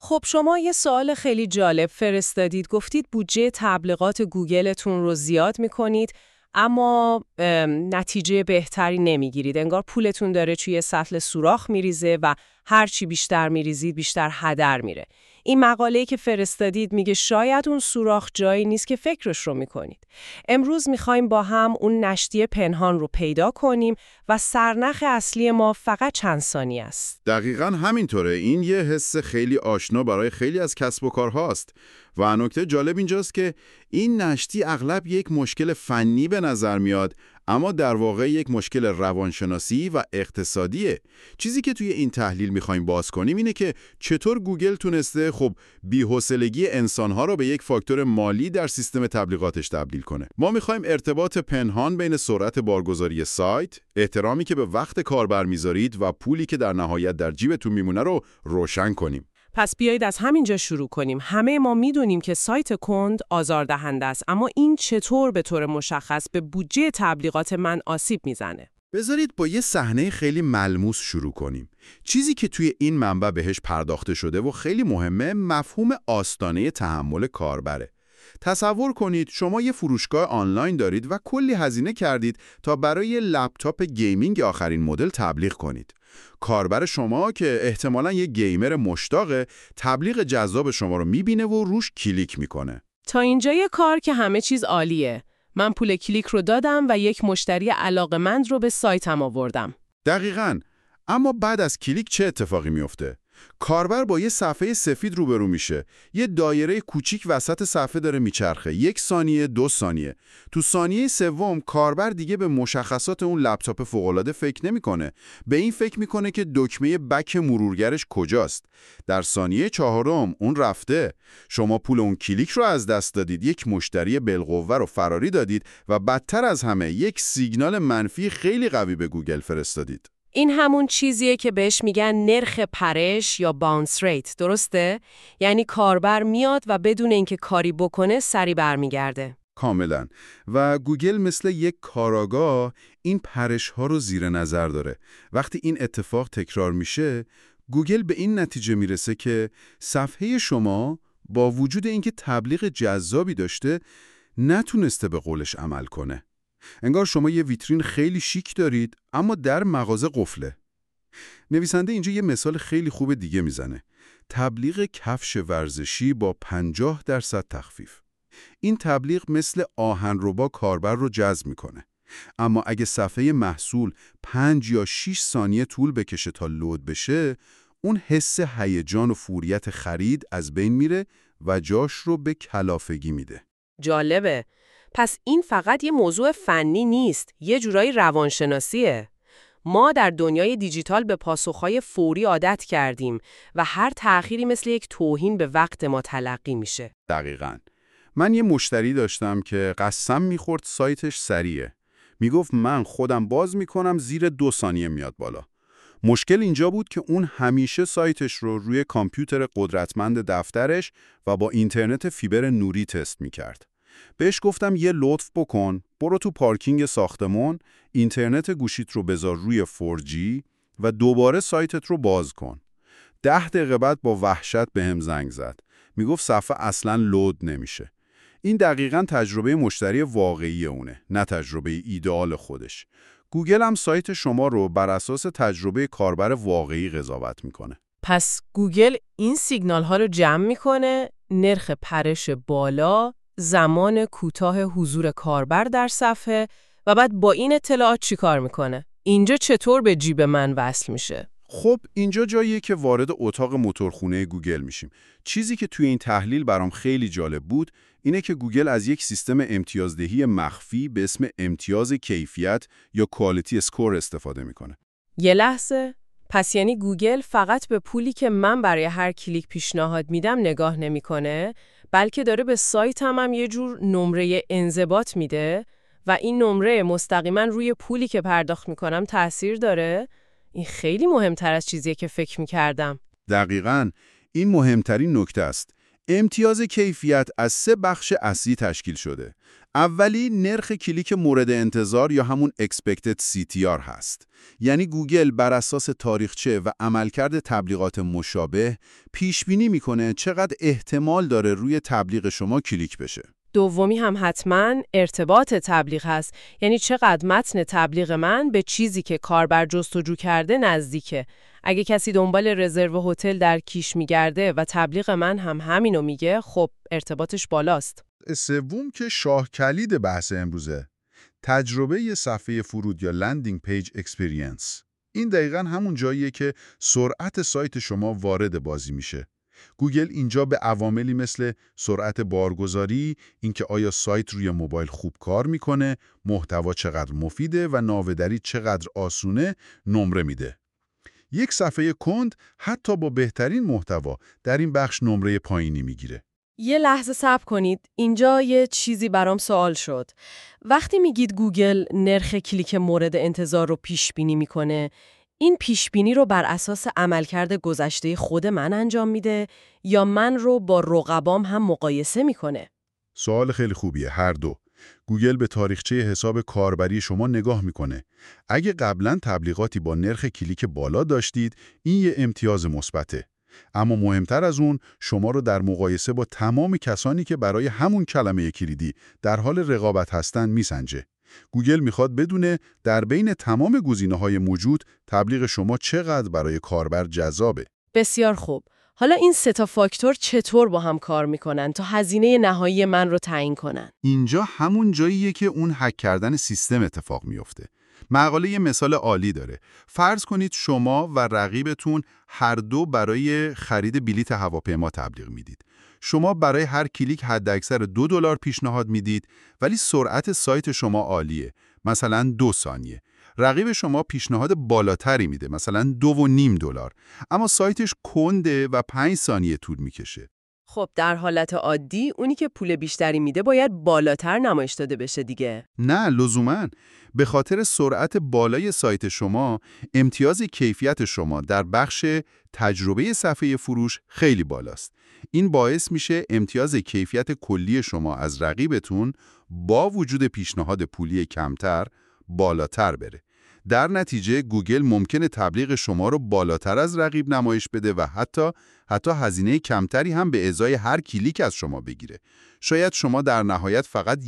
خب شما یه سوال خیلی جالب فرستادید. گفتید بودجه تبلیغات گوگلتون رو زیاد میکنید اما نتیجه بهتری نمیگیرید. انگار پولتون داره توی سطل سوراخ میریزه و هر چی بیشتر میریزید بیشتر هدر میره. این مقاله‌ای که فرستادید میگه شاید اون سوراخ جایی نیست که فکرش رو میکنید. امروز میخوایم با هم اون نشتی پنهان رو پیدا کنیم و سرنخ اصلی ما فقط چند ثانیه است. دقیقاً همینطوره. این یه حس خیلی آشنا برای خیلی از کسب و کارهاست. و نکته جالب اینجاست که این نشتی اغلب یک مشکل فنی به نظر میاد، اما در واقع یک مشکل روانشناسی و اقتصادیه. چیزی که توی این تحلیل میخوایم باز کنیم اینه که چطور گوگل تونسته بی‌حوصلگی انسانها رو به یک فاکتور مالی در سیستم تبلیغاتش تبدیل کنه. ما میخوایم ارتباط پنهان بین سرعت بارگذاری سایت، احترامی که به وقت کاربر میذارید و پولی که در نهایت در جیبتون میمونه رو روشن کنیم. پس بیایید از همینجا شروع کنیم. همه ما میدونیم که سایت کند آزاردهنده است، اما این چطور به طور مشخص به بودجه تبلیغات من آسیب میزنه؟ بذارید با یه صحنه خیلی ملموس شروع کنیم. چیزی که توی این منبع بهش پرداخته شده و خیلی مهمه، مفهوم آستانه تحمل کاربره. تصور کنید شما یه فروشگاه آنلاین دارید و کلی هزینه کردید تا برای یه لپتاپ گیمینگ آخرین مدل تبلیغ کنید. کاربر شما که احتمالاً یه گیمر مشتاقه، تبلیغ جذاب شما رو میبینه و روش کلیک میکنه. تا اینجای کار که همه چیز عالیه. من پول کلیک رو دادم و یک مشتری علاقه‌مند رو به سایتم آوردم. دقیقاً. اما بعد از کلیک چه اتفاقی میفته؟ کاربر با یه صفحه سفید روبرو میشه. یه دایره کوچیک وسط صفحه داره میچرخه. 1 ثانیه، 2 ثانیه. تو ثانیه سوم کاربر دیگه به مشخصات اون لپتاپ فوق‌العاده فکر نمیکنه. به این فکر میکنه که دکمه بک مرورگرش کجاست. در ثانیه چهارم اون رفته. شما پول اون کلیک رو از دست دادید. یک مشتری بالقوه رو فراری دادید و بدتر از همه یک سیگنال منفی خیلی قوی به گوگل فرستادید. این همون چیزیه که بهش میگن نرخ پرش یا باونس ریت، درسته؟ یعنی کاربر میاد و بدون اینکه کاری بکنه سری برمیگرده. کاملا. و گوگل مثل یک کاراگاه این پرش ها رو زیر نظر داره. وقتی این اتفاق تکرار میشه، گوگل به این نتیجه میرسه که صفحه شما با وجود اینکه تبلیغ جذابی داشته، نتونسته به قولش عمل کنه. انگار شما یه ویترین خیلی شیک دارید اما در مغازه قفله. نویسنده اینجا یه مثال خیلی خوب دیگه میزنه. تبلیغ کفش ورزشی با 50% تخفیف. این تبلیغ مثل آهنربا کاربر رو جذب میکنه. اما اگه صفحه محصول 5 یا 6 ثانیه طول بکشه تا لود بشه، اون حس هیجان و فوریت خرید از بین میره و جاش رو به کلافگی میده. جالبه. پس این فقط یه موضوع فنی نیست، یه جورایی روانشناسیه. ما در دنیای دیجیتال به پاسخهای فوری عادت کردیم و هر تأخیری مثل یک توهین به وقت ما تلقی میشه. دقیقاً. من یه مشتری داشتم که قسم میخورد سایتش سریعه. میگفت من خودم باز میکنم زیر 2 ثانیه میاد بالا. مشکل اینجا بود که اون همیشه سایتش رو روی کامپیوتر قدرتمند دفترش و با اینترنت فیبر نوری تست میکرد. بهش گفتم یه لطف بکن، برو تو پارکینگ ساختمون، اینترنت گوشیت رو بذار روی 4G و دوباره سایتت رو باز کن. 10 دقیقه بعد با وحشت بهم زنگ زد. میگفت صفحه اصلاً لود نمیشه. این دقیقاً تجربه مشتری واقعی اونه، نه تجربه ایدئال خودش. گوگل هم سایت شما رو بر اساس تجربه کاربر واقعی قضاوت میکنه. پس گوگل این سیگنال ها رو جمع میکنه، نرخ پرش بالا، زمان کوتاه حضور کاربر در صفحه و بعد با این اطلاعات چی کار میکنه؟ اینجا چطور به جیب من وصل میشه؟ خب اینجا جاییه که وارد اتاق موتورخونه گوگل میشیم. چیزی که توی این تحلیل برام خیلی جالب بود اینه که گوگل از یک سیستم امتیازدهی مخفی به اسم امتیاز کیفیت یا کوالیتی اسکور استفاده میکنه. یه لحظه، پس یعنی گوگل فقط به پولی که من برای هر کلیک پیشنهاد میدم نگاه نمیکنه، بلکه داره به سایتم هم یه جور نمره انضباط میده و این نمره مستقیما روی پولی که پرداخت میکنم تأثیر داره. این خیلی مهمتر از چیزیه که فکر میکردم. دقیقاً این مهمترین نکته است. امتیاز کیفیت از 3 بخش اصلی تشکیل شده. اولی نرخ کلیک مورد انتظار یا همون Expected CTR هست. یعنی گوگل بر اساس تاریخچه و عملکرد تبلیغات مشابه پیش بینی میکنه چقدر احتمال داره روی تبلیغ شما کلیک بشه. دومی هم حتماً ارتباط تبلیغ هست، یعنی چقدر متن تبلیغ من به چیزی که کاربر جستجو کرده نزدیکه. اگه کسی دنبال رزرو هتل در کیش میگرده و تبلیغ من هم همینو میگه، خب ارتباطش بالاست. سوم که شاه کلید بحث امروزه، تجربه ی صفحه فرود یا لندینگ پیج اکسپریانس. این دقیقاً همون جاییه که سرعت سایت شما وارد بازی میشه. گوگل اینجا به عواملی مثل سرعت بارگذاری، اینکه آیا سایت روی موبایل خوب کار میکنه، محتوا چقدر مفیده و ناودری چقدر آسونه نمره میده. یک صفحه کند حتی با بهترین محتوا در این بخش نمره پایینی میگیره. یه لحظه صبر کنید، اینجا یه چیزی برام سوال شد. وقتی میگید گوگل نرخ کلیک مورد انتظار رو پیش بینی میکنه، این پیش بینی رو بر اساس عملکرد گذشته خود من انجام میده یا من رو با رقبام هم مقایسه میکنه؟ سوال خیلی خوبیه، هر دو. گوگل به تاریخچه حساب کاربری شما نگاه میکنه. اگه قبلا تبلیغاتی با نرخ کلیک بالا داشتید، این یه امتیاز مثبته. اما مهمتر از اون، شما رو در مقایسه با تمام کسانی که برای همون کلمه کلیدی در حال رقابت هستن میسنجه. گوگل میخواد بدونه در بین تمام گزینه‌های موجود تبلیغ شما چقدر برای کاربر جذابه. بسیار خوب. حالا این 3 تا فاکتور چطور با هم کار میکنن تا هزینه نهایی من رو تعیین کنن؟ اینجا همون جاییه که اون هک کردن سیستم اتفاق میفته. مقاله یه مثال عالی داره. فرض کنید شما و رقیبتون هر دو برای خرید بلیت هواپیما تبلیغ میدید. شما برای هر کلیک حداکثر $2 پیشنهاد میدید، ولی سرعت سایت شما عالیه، مثلا 2 ثانیه. رقیب شما پیشنهاد بالاتری میده، مثلا $2.5، اما سایتش کنده و 5 ثانیه طول میکشه. خب در حالت عادی اونی که پول بیشتری میده باید بالاتر نمایش داده بشه دیگه. نه لزوماً. به خاطر سرعت بالای سایت شما، امتیاز کیفیت شما در بخش تجربه صفحه فروش خیلی بالاست. این باعث میشه امتیاز کیفیت کلی شما از رقیبتون با وجود پیشنهاد پولی کمتر بالاتر بره. در نتیجه گوگل ممکنه تبلیغ شما رو بالاتر از رقیب نمایش بده و حتی هزینه کمتری هم به ازای هر کلیک از شما بگیره. شاید شما در نهایت فقط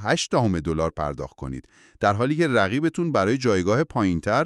$1.8 پرداخت کنید، در حالی که رقیبتون برای جایگاه پایینتر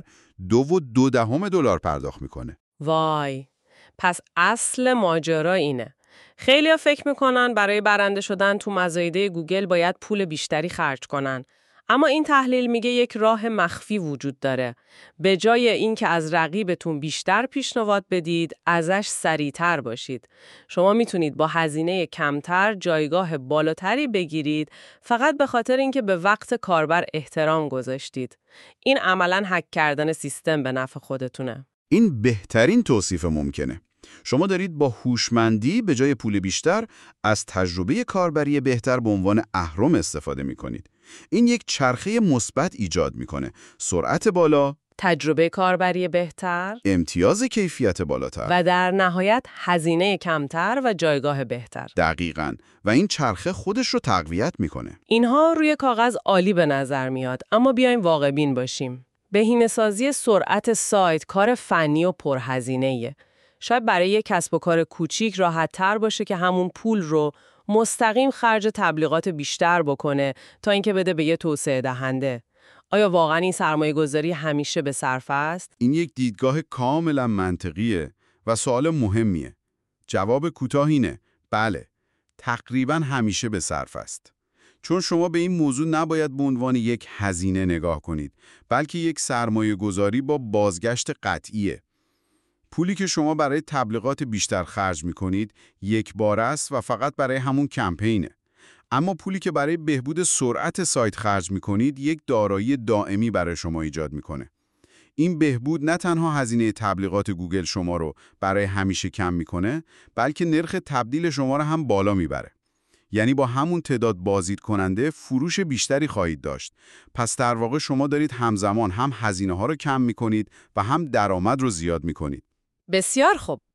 $2.2 پرداخت میکنه. وای، پس اصل ماجرا اینه. خیلیا فکر میکنن برای برنده شدن تو مزایده گوگل باید پول بیشتری خرج کنن. اما این تحلیل میگه یک راه مخفی وجود داره. به جای اینکه از رقیبتون بیشتر پیشنهاد بدید، ازش سریعتر باشید. شما میتونید با هزینه کمتر جایگاه بالاتری بگیرید، فقط به خاطر اینکه به وقت کاربر احترام گذاشتید. این عملاً هک کردن سیستم به نفع خودتونه. این بهترین توصیف ممکنه. شما دارید با هوشمندی به جای پول بیشتر از تجربه کاربری بهتر به عنوان اهرم استفاده می‌کنید. این یک چرخه مثبت ایجاد می‌کنه. سرعت بالا، تجربه کاربری بهتر، امتیاز کیفیت بالاتر و در نهایت هزینه کمتر و جایگاه بهتر. دقیقاً. و این چرخه خودش رو تقویت می‌کنه. اینها روی کاغذ عالی به نظر میاد، اما بیایم واقع بین باشیم. بهینه‌سازی سرعت سایت کار فنی و پرهزینه‌ایه. شاید برای یک کسب و کار کوچیک راحت‌تر باشه که همون پول رو مستقیم خرج تبلیغات بیشتر بکنه تا اینکه بده به یه توسعه دهنده. آیا واقعا این سرمایه‌گذاری همیشه به صرفه است؟ این یک دیدگاه کاملا منطقیه و سوال مهمیه. جواب کوتاه اینه: بله، تقریبا همیشه به صرفه است. چون شما به این موضوع نباید به عنوان یک هزینه نگاه کنید، بلکه یک سرمایه‌گذاری با بازگشت قطعیه. پولی که شما برای تبلیغات بیشتر خرج می‌کنید یک بار است و فقط برای همون کمپینه. اما پولی که برای بهبود سرعت سایت خرج می‌کنید یک دارایی دائمی برای شما ایجاد می‌کنه. این بهبود نه تنها هزینه تبلیغات گوگل شما رو برای همیشه کم می‌کنه، بلکه نرخ تبدیل شما رو هم بالا می‌بره. یعنی با همون تعداد بازدید کننده فروش بیشتری خواهید داشت. پس در واقع شما دارید همزمان هم هزینه‌ها رو کم می‌کنید و هم درآمد رو زیاد می‌کنید. بسیار خوب.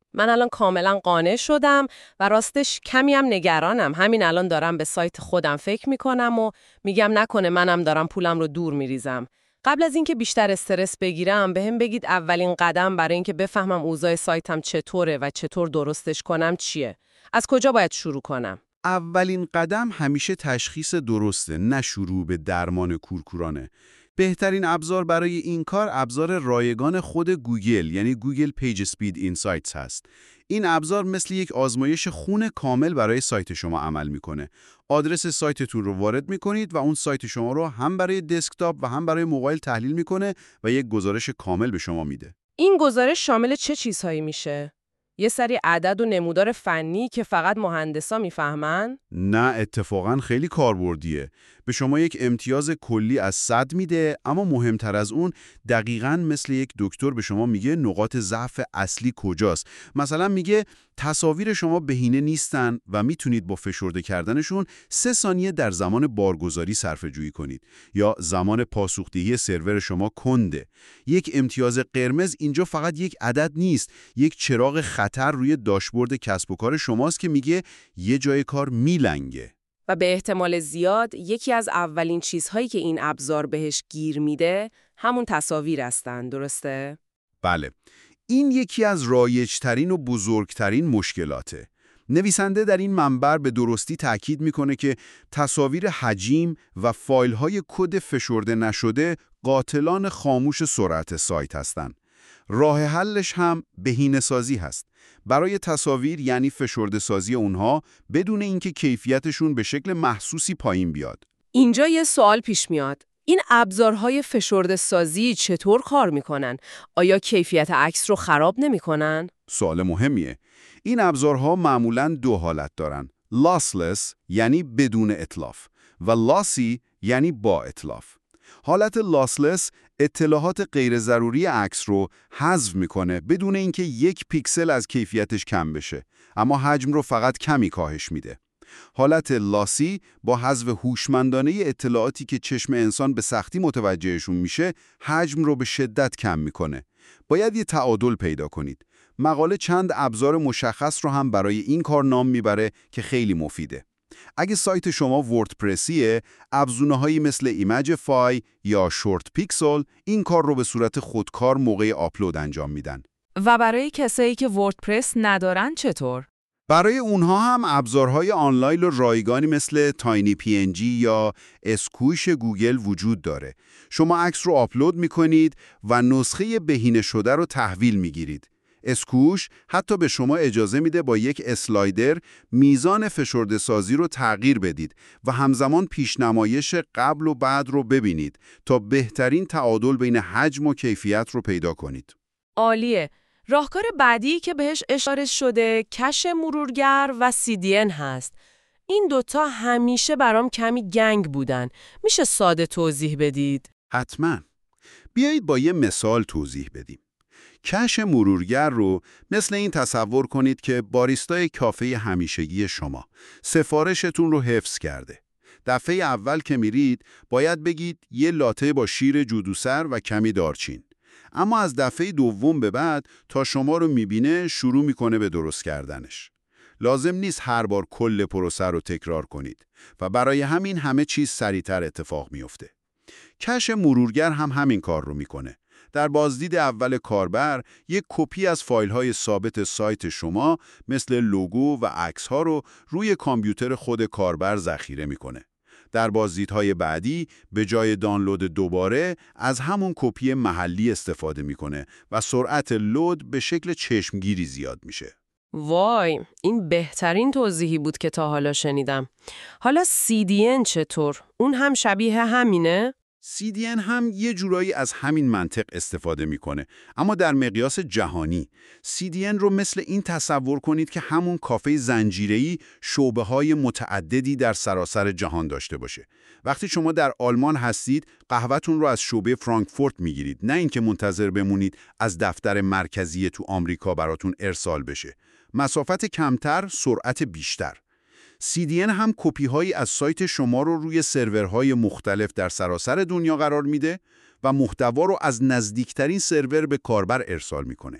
من الان کاملا قانع شدم و راستش کمی هم نگرانم. همین الان دارم به سایت خودم فکر میکنم و میگم نکنه منم دارم پولم رو دور میریزم. قبل از اینکه بیشتر استرس بگیرم بهم بگید اولین قدم برای اینکه بفهمم اوضاع سایتم چطوره و چطور درستش کنم چیه؟ از کجا باید شروع کنم؟ اولین قدم همیشه تشخیص درسته، نه شروع به درمان کورکورانه. بهترین ابزار برای این کار ابزار رایگان خود گوگل، یعنی گوگل پیج اسپید اینسایتس هست. این ابزار مثل یک آزمایش خون کامل برای سایت شما عمل میکنه. آدرس سایتتون رو وارد میکنید و اون سایت شما رو هم برای دسکتاپ و هم برای موبایل تحلیل میکنه و یک گزارش کامل به شما میده. این گزارش شامل چه چیزهایی میشه؟ یه سری عدد و نمودار فنی که فقط مهندسا میفهمن؟ نه، اتفاقا خیلی کاربردیه. به شما یک امتیاز کلی از 100 میده، اما مهمتر از اون دقیقاً مثل یک دکتر به شما میگه نقاط ضعف اصلی کجاست. مثلا میگه تصاویر شما بهینه نیستن و میتونید با فشرده کردنشون 3 ثانیه در زمان بارگذاری صرفه‌جویی کنید، یا زمان پاسخدهی سرور شما کنده. یک امتیاز قرمز اینجا فقط یک عدد نیست، یک چراغ خطر روی داشبورد کسب و کار شماست که میگه یه جای کار میلنگه. و به احتمال زیاد یکی از اولین چیزهایی که این ابزار بهش گیر میده همون تصاویر هستن، درسته؟ بله، این یکی از رایج‌ترین و بزرگترین مشکلاته. نویسنده در این منبر به درستی تاکید میکنه که تصاویر حجیم و فایل‌های کد فشرده نشده قاتلان خاموش سرعت سایت هستند. راه حلش هم بهینه‌سازی هست. برای تصاویر یعنی فشرده سازی اونها بدون اینکه کیفیتشون به شکل محسوسی پایین بیاد. اینجا یه سوال پیش میاد. این ابزارهای فشرده سازی چطور کار میکنن؟ آیا کیفیت عکس رو خراب نمیکنن؟ سوال مهمیه. این ابزارها معمولاً 2 حالت دارن. lossless یعنی بدون اتلاف و lossy یعنی با اتلاف. حالت lossless اطلاعات غیر ضروری عکس رو حذف میکنه بدون اینکه 1 پیکسل از کیفیتش کم بشه، اما حجم رو فقط کمی کاهش میده. حالت لاسی با حذف هوشمندانه اطلاعاتی که چشم انسان به سختی متوجهشون میشه، حجم رو به شدت کم میکنه. باید یه تعادل پیدا کنید. مقاله چند ابزار مشخص رو هم برای این کار نام میبره که خیلی مفیده. اگه سایت شما وردپرسیه، ابزونه‌هایی مثل ایمیجفای یا شورت پیکسل این کار رو به صورت خودکار موقع آپلود انجام میدن. و برای کسایی که وردپرس ندارن چطور؟ برای اونها هم ابزارهای آنلاین و رایگانی مثل تاینی پی ان جی یا اسکوش گوگل وجود داره. شما عکس رو آپلود میکنید و نسخه بهینه شده رو تحویل میگیرید. اسکوش حتی به شما اجازه میده با یک اسلایدر میزان فشرده سازی رو تغییر بدید و همزمان پیشنمایش قبل و بعد رو ببینید تا بهترین تعادل بین حجم و کیفیت رو پیدا کنید. عالیه. راهکار بعدی که بهش اشاره شده کش مرورگر و CDN هست. این دوتا همیشه برام کمی گنگ بودن. میشه ساده توضیح بدید؟ حتما. بیایید با یه مثال توضیح بدیم. کش مرورگر رو مثل این تصور کنید که باریستای کافه همیشگی شما سفارشتون رو حفظ کرده. دفعه اول که میرید باید بگید یه لاته با شیر جودوسر و کمی دارچین. اما از دفعه دوم به بعد تا شما رو میبینه شروع میکنه به درست کردنش. لازم نیست هر بار کل پروسه رو تکرار کنید و برای همین همه چیز سریعتر اتفاق میفته. کش مرورگر هم همین کار رو میکنه. در بازدید اول کاربر یک کپی از فایل‌های ثابت سایت شما مثل لوگو و عکس‌ها رو روی کامپیوتر خود کاربر ذخیره میکنه. در بازدیدهای بعدی به جای دانلود دوباره از همون کپی محلی استفاده میکنه و سرعت لود به شکل چشمگیری زیاد میشه. وای، این بهترین توضیحی بود که تا حالا شنیدم. حالا CDN چطور؟ اون هم شبیه همینه؟ CDN هم یه جورایی از همین منطق استفاده میکنه، اما در مقیاس جهانی. CDN رو مثل این تصور کنید که همون کافه زنجیره‌ای شعبه‌های متعددی در سراسر جهان داشته باشه. وقتی شما در آلمان هستید، قهوه‌تون رو از شعبه فرانکفورت میگیرید، نه اینکه منتظر بمونید از دفتر مرکزی تو آمریکا براتون ارسال بشه. مسافت کمتر، سرعت بیشتر. CDN هم کپی‌هایی از سایت شما رو روی سرورهای مختلف در سراسر دنیا قرار میده و محتوا رو از نزدیکترین سرور به کاربر ارسال میکنه.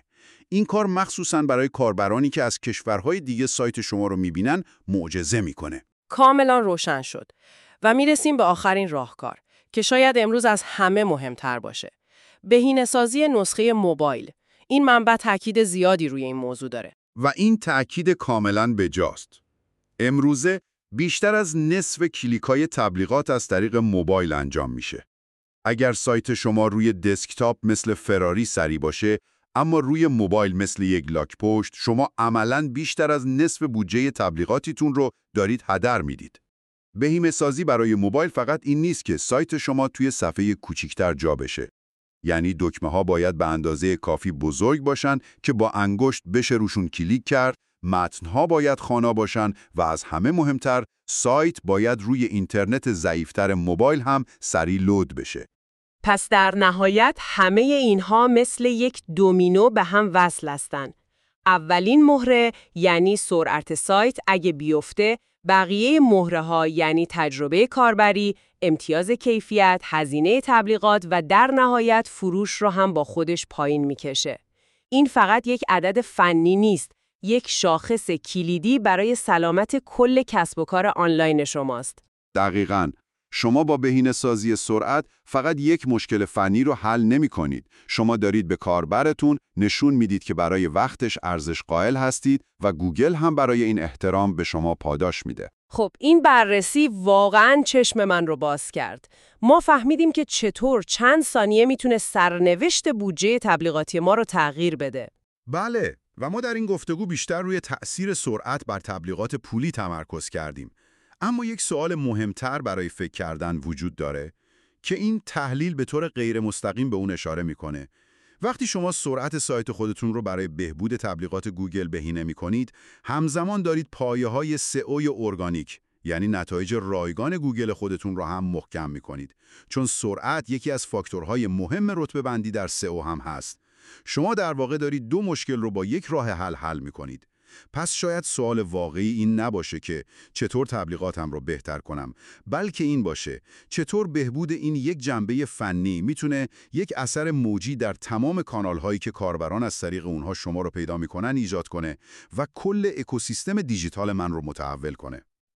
این کار مخصوصاً برای کاربرانی که از کشورهای دیگه سایت شما رو می‌بینن معجزه می‌کنه. کاملا روشن شد. و میرسیم به آخرین راهکار که شاید امروز از همه مهمتر باشه. بهینه‌سازی نسخه موبایل. این منبع تاکید زیادی روی این موضوع داره. و این تأکید کاملاً بجاست. امروزه بیشتر از نصف کلیک‌های تبلیغات از طریق موبایل انجام میشه. اگر سایت شما روی دسکتاپ مثل فراری سری باشه، اما روی موبایل مثل یک لاک پشت، شما عملاً بیشتر از نصف بودجه تبلیغاتیتون رو دارید هدر میدید. بهینه‌سازی برای موبایل فقط این نیست که سایت شما توی صفحه کوچیک‌تر جا بشه. یعنی دکمه‌ها باید به اندازه کافی بزرگ باشن که با انگشت بشه روشون کلیک کرد، متن‌ها باید خوانا باشن و از همه مهمتر، سایت باید روی اینترنت ضعیف‌تر موبایل هم سریع لود بشه. پس در نهایت همه اینها مثل یک دومینو به هم وصل هستن. اولین مهره یعنی سرعت سایت اگه بیفته، بقیه مهره‌ها یعنی تجربه کاربری، امتیاز کیفیت، هزینه تبلیغات و در نهایت فروش رو هم با خودش پایین میکشه. این فقط یک عدد فنی نیست، یک شاخص کلیدی برای سلامت کل کسب و کار آنلاین شماست. دقیقاً. شما با بهینه‌سازی سرعت فقط یک مشکل فنی رو حل نمی‌کنید. شما دارید به کاربرتون نشون میدید که برای وقتش ارزش قائل هستید و گوگل هم برای این احترام به شما پاداش میده. خب این بررسی واقعاً چشم من رو باز کرد. ما فهمیدیم که چطور چند ثانیه میتونه سرنوشت بودجه تبلیغاتی ما رو تغییر بده. بله، و ما در این گفتگو بیشتر روی تأثیر سرعت بر تبلیغات پولی تمرکز کردیم. اما یک سوال مهمتر برای فکر کردن وجود داره که این تحلیل به طور غیر مستقیم به اون اشاره میکنه. وقتی شما سرعت سایت خودتون رو برای بهبود تبلیغات گوگل بهینه میکنید، همزمان دارید پایه‌های سئو ارگانیک، یعنی نتایج رایگان گوگل خودتون رو هم محکم میکنید. چون سرعت یکی از فاکتورهای مهم رتبه بندی در سئو هم هست. شما در واقع دارید دو مشکل رو با یک راه حل میکنید. پس شاید سوال واقعی این نباشه که چطور تبلیغاتم رو بهتر کنم، بلکه این باشه چطور بهبود این یک جنبه فنی میتونه یک اثر موجی در تمام کانال‌هایی که کاربران از طریق اونها شما رو پیدا میکنن ایجاد کنه و کل اکوسیستم دیجیتال من رو متحول کنه.